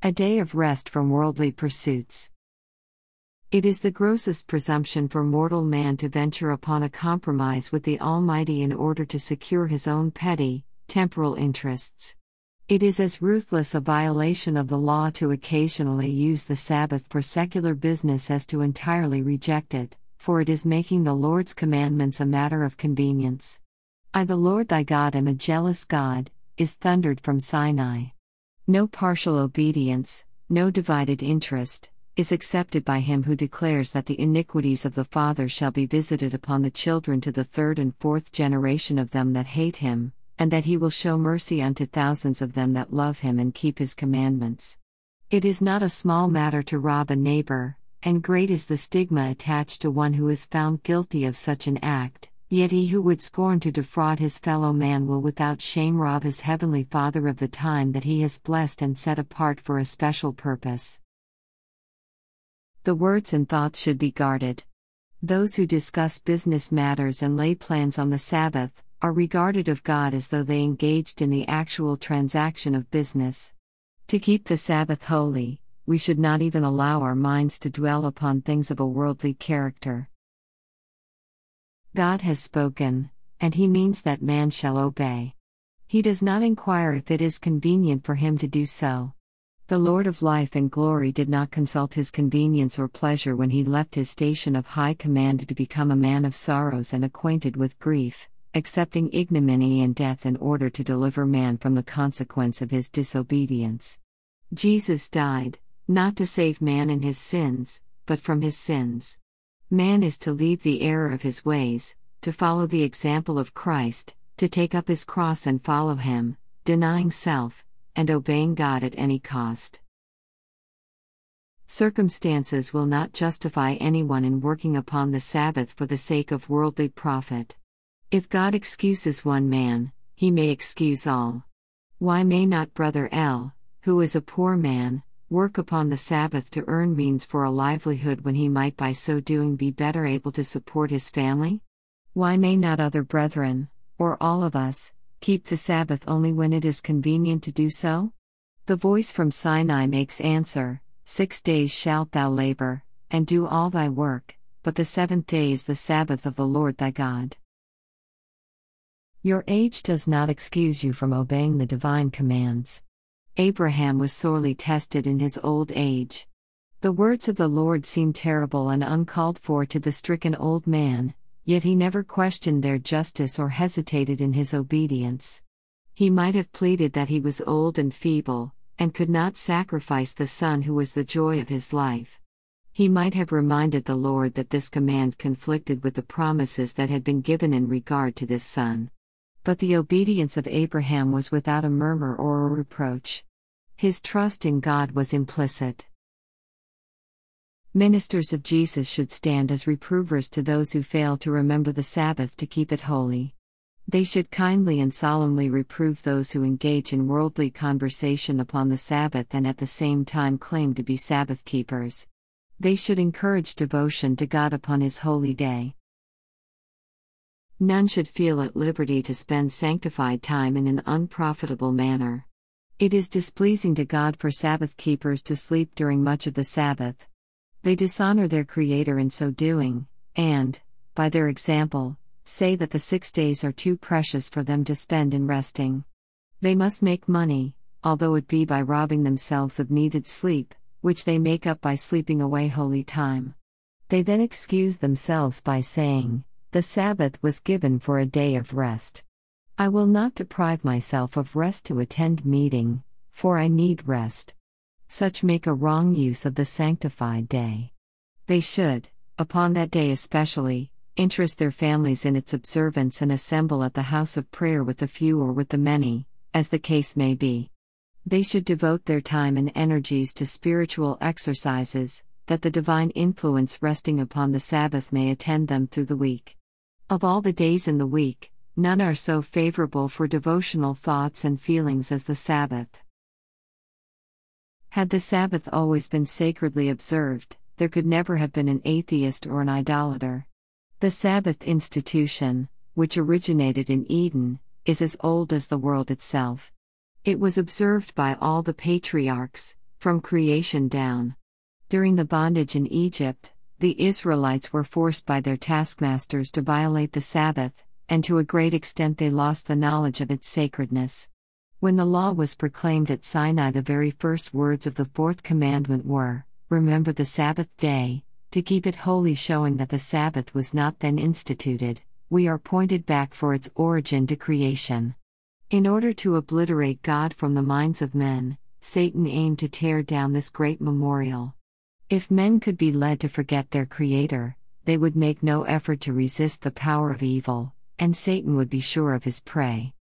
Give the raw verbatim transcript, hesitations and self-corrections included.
A day of rest from worldly pursuits. It is the grossest presumption for mortal man to venture upon a compromise with the Almighty in order to secure his own petty, temporal interests. It is as ruthless a violation of the law to occasionally use the Sabbath for secular business as to entirely reject it, for it is making the Lord's commandments a matter of convenience. I, the Lord thy God, am a jealous God, is thundered from Sinai. No partial obedience, no divided interest, is accepted by him who declares that the iniquities of the father shall be visited upon the children to the third and fourth generation of them that hate him, and that he will show mercy unto thousands of them that love him and keep his commandments. It is not a small matter to rob a neighbor, and great is the stigma attached to one who is found guilty of such an act. Yet he who would scorn to defraud his fellow man will without shame rob his heavenly Father of the time that he has blessed and set apart for a special purpose. The words and thoughts should be guarded. Those who discuss business matters and lay plans on the Sabbath are regarded of God as though they engaged in the actual transaction of business. To keep the Sabbath holy, we should not even allow our minds to dwell upon things of a worldly character. God has spoken, and he means that man shall obey. He does not inquire if it is convenient for him to do so. The Lord of life and glory did not consult his convenience or pleasure when he left his station of high command to become a man of sorrows and acquainted with grief, accepting ignominy and death in order to deliver man from the consequence of his disobedience. Jesus died, not to save man in his sins, but from his sins. Man is to leave the error of his ways, to follow the example of Christ, to take up his cross and follow him, denying self, and obeying God at any cost. Circumstances will not justify anyone in working upon the Sabbath for the sake of worldly profit. If God excuses one man, he may excuse all. Why may not Brother L, who is a poor man, work upon the Sabbath to earn means for a livelihood when he might by so doing be better able to support his family? Why may not other brethren, or all of us, keep the Sabbath only when it is convenient to do so? The voice from Sinai makes answer, Six days shalt thou labor, and do all thy work, but the seventh day is the Sabbath of the Lord thy God. Your age does not excuse you from obeying the divine commands. Abraham was sorely tested in his old age. The words of the Lord seemed terrible and uncalled for to the stricken old man, yet he never questioned their justice or hesitated in his obedience. He might have pleaded that he was old and feeble, and could not sacrifice the son who was the joy of his life. He might have reminded the Lord that this command conflicted with the promises that had been given in regard to this son. But the obedience of Abraham was without a murmur or a reproach. His trust in God was implicit. Ministers of Jesus should stand as reprovers to those who fail to remember the Sabbath to keep it holy. They should kindly and solemnly reprove those who engage in worldly conversation upon the Sabbath and at the same time claim to be Sabbath keepers. They should encourage devotion to God upon His holy day. None should feel at liberty to spend sanctified time in an unprofitable manner. It is displeasing to God for Sabbath keepers to sleep during much of the Sabbath. They dishonor their Creator in so doing, and, by their example, say that the six days are too precious for them to spend in resting. They must make money, although it be by robbing themselves of needed sleep, which they make up by sleeping away holy time. They then excuse themselves by saying, "The Sabbath was given for a day of rest. I will not deprive myself of rest to attend meeting, for I need rest." Such make a wrong use of the sanctified day. They should, upon that day especially, interest their families in its observance and assemble at the house of prayer with the few or with the many, as the case may be. They should devote their time and energies to spiritual exercises, that the divine influence resting upon the Sabbath may attend them through the week. Of all the days in the week, none are so favorable for devotional thoughts and feelings as the Sabbath. Had the Sabbath always been sacredly observed, there could never have been an atheist or an idolater. The Sabbath institution, which originated in Eden, is as old as the world itself. It was observed by all the patriarchs, From creation down. During the bondage in Egypt, the Israelites were forced by their taskmasters to violate the Sabbath, and to a great extent they lost the knowledge of its sacredness. When the law was proclaimed at Sinai, the very first words of the fourth commandment were, "Remember the Sabbath day, to keep it holy," showing that the Sabbath was not then instituted. We are pointed back for its origin to creation. In order to obliterate God from the minds of men, Satan aimed to tear down this great memorial. If men could be led to forget their Creator, they would make no effort to resist the power of evil, and Satan would be sure of his prey.